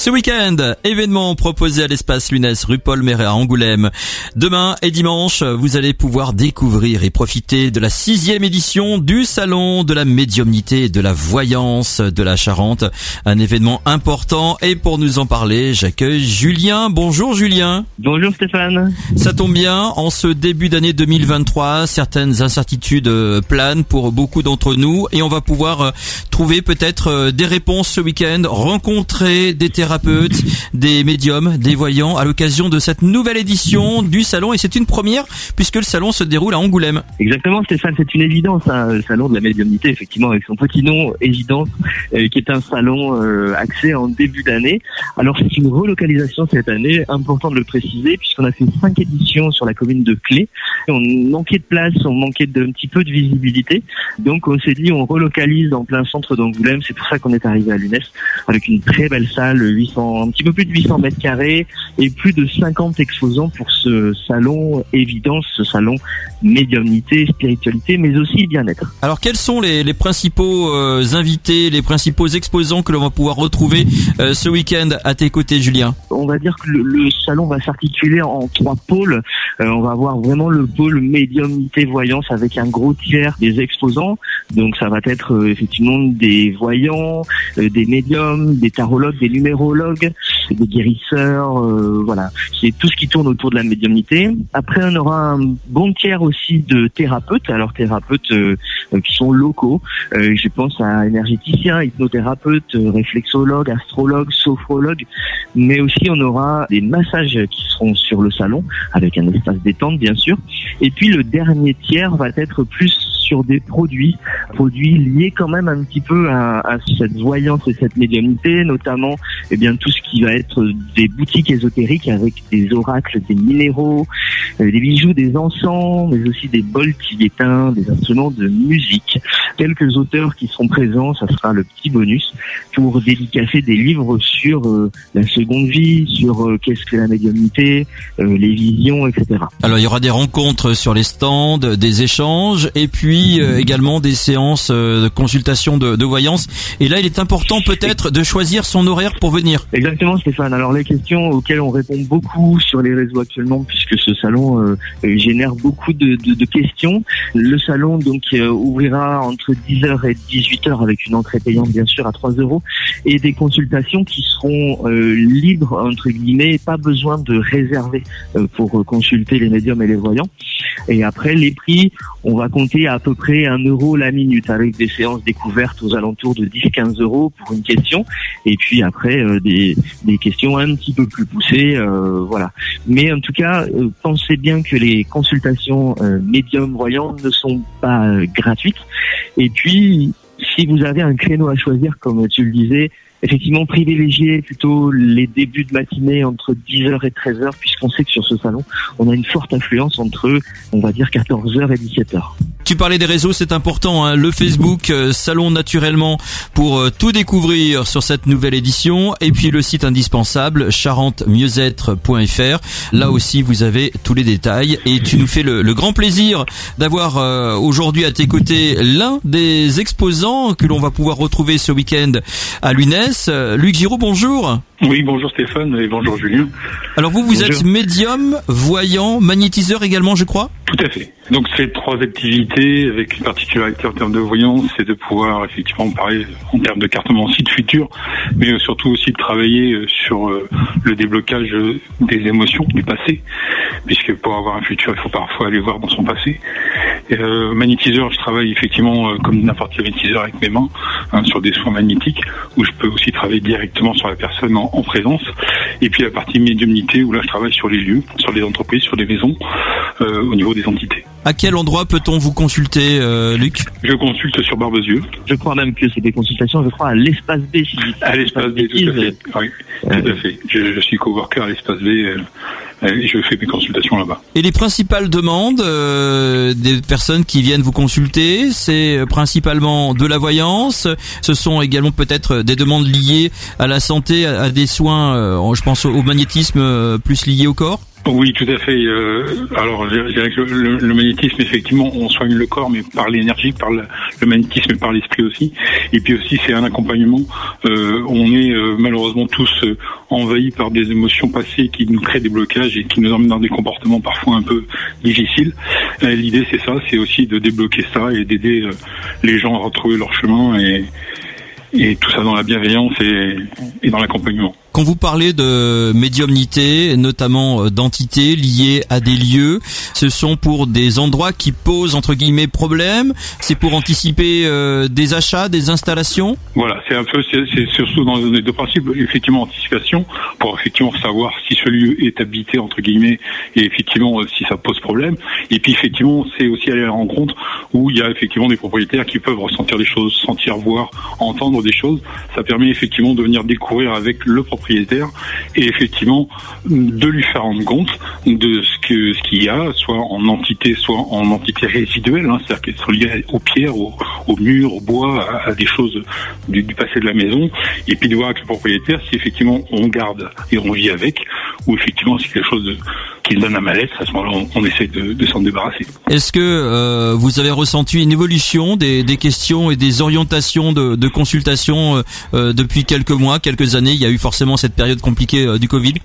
Ce week-end, événement proposé à l'espace Lunès, rue Paul Méret à Angoulême. Demain et dimanche, vous allez pouvoir découvrir et profiter de la 6e édition du Salon de la médiumnité et de la voyance de la Charente. Un événement important et pour nous en parler, j'accueille Julien. Bonjour Julien. Bonjour Stéphane. Ça tombe bien, en ce début d'année 2023, certaines incertitudes planent pour beaucoup d'entre nous et on va pouvoir trouver peut-être des réponses ce week-end, rencontrer des thérapeutes, des médiums, des voyants à l'occasion de cette nouvelle édition du salon et c'est une première puisque le salon se déroule à Angoulême. Exactement Stéphane, c'est une évidence, le salon de la médiumnité effectivement avec son petit nom évidence qui est un salon axé en début d'année. Alors c'est une relocalisation cette année, important de le préciser puisqu'on a fait 5 éditions sur la commune de Clé. On manquait de place, on manquait d'un petit peu de visibilité, donc on s'est dit on relocalise en plein centre d'Angoulême, c'est pour ça qu'on est arrivé à Lunès avec une très belle salle, un petit peu plus de 800 mètres carrés et plus de 50 exposants pour ce salon évidence, ce salon médiumnité, spiritualité, mais aussi bien-être. Alors quels sont les principaux invités, les principaux exposants que l'on va pouvoir retrouver ce week-end à tes côtés, Julien? On va dire que le salon va s'articuler en 3 pôles. On va avoir vraiment le pôle médiumnité voyance avec un gros tiers des exposants. Donc ça va être effectivement des voyants, des médiums, des tarologues, des numérologues, des guérisseurs, voilà. C'est tout ce qui tourne autour de la médiumnité. Après, on aura un bon tiers aussi de thérapeutes. Alors thérapeutes qui sont locaux. Je pense à énergéticiens, hypnothérapeutes, réflexologues, astrologues, sophrologues. Mais aussi, on aura des massages qui seront sur le salon avec un espace détente, bien sûr. Et puis, le dernier tiers va être plus sur des produits liés quand même un petit peu à cette voyance et cette médiumnité, notamment tout ce qui va être des boutiques ésotériques avec des oracles, des minéraux, des bijoux, des encens, mais aussi des bols tibétains, des instruments de musique. Quelques auteurs qui seront présents, ça sera le petit bonus, pour dédicacer des livres sur la seconde vie, sur qu'est-ce que la médiumnité, les visions, etc. Alors il y aura des rencontres sur les stands, des échanges et puis également des séances de consultation de voyance. Et là, il est important peut-être de choisir son horaire pour venir. Exactement, Stéphane. Alors les questions auxquelles on répond beaucoup sur les réseaux actuellement, puisque ce salon génère beaucoup de questions. Le salon donc ouvrira entre 10h et 18h avec une entrée payante bien sûr à 3 € et des consultations qui seront libres entre guillemets, pas besoin de réserver pour consulter les médiums et les voyants. Et après les prix, on va compter à peu près 1 € la minute avec des séances découvertes aux alentours de 10-15 € pour une question et puis après des questions un petit peu plus poussées, voilà. Mais en tout cas, pensez bien que les consultations médium voyants ne sont pas gratuites. Et puis, si vous avez un créneau à choisir, comme tu le disais, effectivement, privilégier plutôt les débuts de matinée entre 10h et 13h, puisqu'on sait que sur ce salon, on a une forte influence entre, on va dire, 14h et 17h. Tu parlais des réseaux, c'est important, hein, le Facebook Salon Naturellement pour tout découvrir sur cette nouvelle édition et puis le site indispensable charentemieuxêtre.fr. Là aussi, vous avez tous les détails et tu nous fais le grand plaisir d'avoir aujourd'hui à tes côtés l'un des exposants que l'on va pouvoir retrouver ce week-end à Lunès. Luc Giraud, bonjour. Oui, bonjour Stéphane et bonjour Julien. Alors vous êtes médium, voyant, magnétiseur également, je crois? Tout à fait. Donc c'est 3 activités avec une particularité en termes de voyance, c'est de pouvoir effectivement parler en termes de cartomancie de futur, mais surtout aussi de travailler sur le déblocage des émotions du passé, puisque pour avoir un futur, il faut parfois aller voir dans son passé. Magnétiseur, je travaille effectivement comme n'importe quel magnétiseur avec mes mains, sur des soins magnétiques, où je peux aussi travailler directement sur la personne en présence. Et puis la partie médiumnité, où là je travaille sur les lieux, sur les entreprises, sur les maisons, au niveau des entités. À quel endroit peut-on vous consulter, Luc? Je consulte sur Barbezieux. Je crois même que c'est des consultations, à l'espace B. À l'espace B, tout à fait. Oui, tout à fait. Je suis coworker à l'espace B et je fais mes consultations là-bas. Et les principales demandes des personnes qui viennent vous consulter, c'est principalement de la voyance. Ce sont également peut-être des demandes liées à la santé, à des soins, je pense au magnétisme plus liés au corps. Oui, tout à fait. Alors, je dirais que le magnétisme, effectivement, on soigne le corps, mais par l'énergie, par le magnétisme et par l'esprit aussi. Et puis aussi, c'est un accompagnement. On est malheureusement tous envahis par des émotions passées qui nous créent des blocages et qui nous emmènent dans des comportements parfois un peu difficiles. L'idée, c'est ça, c'est aussi de débloquer ça et d'aider les gens à retrouver leur chemin et tout ça dans la bienveillance et dans l'accompagnement. Quand vous parlez de médiumnité, notamment d'entités liées à des lieux, ce sont pour des endroits qui posent entre guillemets problème. C'est pour anticiper des achats, des installations. Voilà, c'est surtout dans les deux principes. Effectivement, anticipation pour effectivement savoir si ce lieu est habité entre guillemets et effectivement si ça pose problème. Et puis effectivement, c'est aussi aller à la rencontre où il y a effectivement des propriétaires qui peuvent ressentir des choses, sentir, voir, entendre des choses. Ça permet effectivement de venir découvrir avec le propriétaire et effectivement de lui faire rendre compte de ce qu'il y a, soit en entité résiduelle, c'est-à-dire qu'elles sont liées aux pierres, aux murs, au bois, à des choses du passé de la maison, et puis de voir avec le propriétaire si effectivement on garde et on vit avec, ou effectivement si quelque chose qui donne un malaise, à ce moment-là on essaie de s'en débarrasser. Est-ce que vous avez ressenti une évolution des questions et des orientations de consultation depuis quelques mois, quelques années? Il y a eu forcément cette période compliquée du Covid.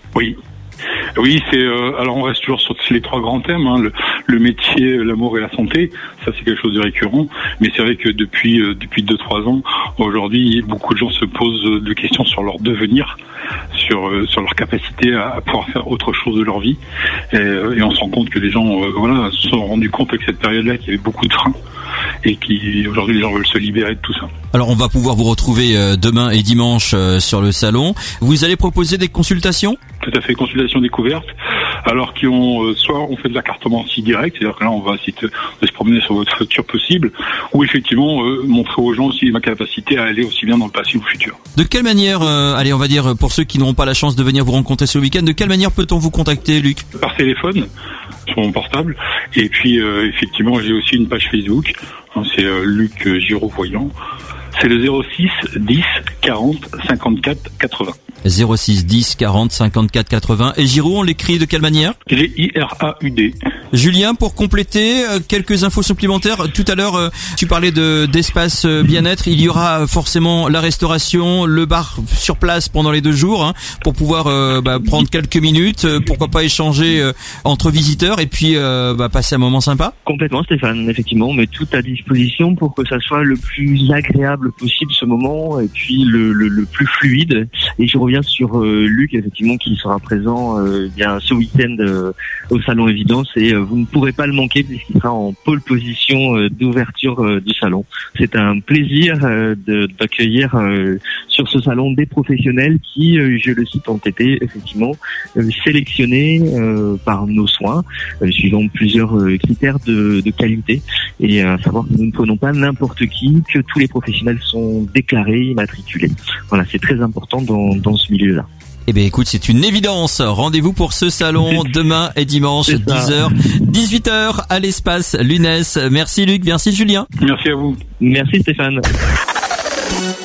Oui, c'est alors on reste toujours sur les trois grands thèmes, le métier, l'amour et la santé. Ça c'est quelque chose de récurrent, mais c'est vrai que depuis 2-3 ans, aujourd'hui, beaucoup de gens se posent des questions sur leur devenir, sur leur capacité à pouvoir faire autre chose de leur vie, et on se rend compte que les gens se sont rendus compte avec cette période-là qu'il y avait beaucoup de freins et aujourd'hui les gens veulent se libérer de tout ça. Alors on va pouvoir vous retrouver demain et dimanche sur le salon. Vous allez proposer des consultations? Tout à fait, consultation découverte. Alors soit on fait de la cartomancie directe, c'est-à-dire que là on va essayer de se promener sur votre futur possible, ou effectivement montrer aux gens aussi ma capacité à aller aussi bien dans le passé ou le futur. De quelle manière, on va dire pour ceux qui n'auront pas la chance de venir vous rencontrer ce week-end, de quelle manière peut-on vous contacter, Luc? Par téléphone, sur mon portable, et puis effectivement j'ai aussi une page Facebook, c'est Luc Giraud Voyant. C'est le 06 10 40 54 80. 06 10 40 54 80. Et Giraud, on l'écrit de quelle manière? G-I-R-A-U-D. Julien, pour compléter, quelques infos supplémentaires. Tout à l'heure, tu parlais d'espace bien-être. Il y aura forcément la restauration, le bar sur place pendant les 2 jours, pour pouvoir prendre quelques minutes, pourquoi pas échanger entre visiteurs et puis passer un moment sympa. Complètement, Stéphane. Effectivement, on met tout à disposition pour que ça soit le plus agréable possible ce moment et puis le plus fluide. Et je reviens sur Luc, effectivement, qui sera présent ce week-end au Salon Évidence, et vous ne pourrez pas le manquer puisqu'il sera en pole position d'ouverture du salon. C'est un plaisir d'accueillir sur ce salon des professionnels qui, je le cite, ont été effectivement sélectionnés par nos soins, suivant plusieurs critères de qualité, et à savoir que nous ne prenons pas n'importe qui, que tous les professionnels sont déclarés, immatriculés. Voilà, c'est très important dans ce milieu-là. Eh bien écoute, c'est une évidence. Rendez-vous pour ce salon demain et dimanche, 10h, 18h à l'espace Lunès. Merci Luc, merci Julien. Merci à vous. Merci Stéphane.